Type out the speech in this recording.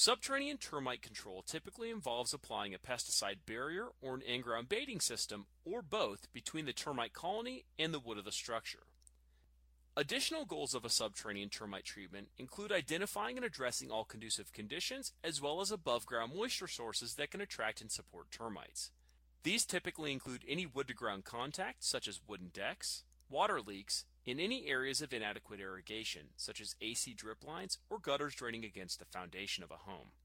Subterranean termite control typically involves applying a pesticide barrier or an in-ground baiting system, or both, between the termite colony and the wood of the structure. Additional goals of a subterranean termite treatment include identifying and addressing all conducive conditions, as well as above-ground moisture sources that can attract and support termites. These typically include any wood-to-ground contact, such as wooden decks, water leaks, and any areas of inadequate irrigation, such as AC drip lines or gutters draining against the foundation of a home.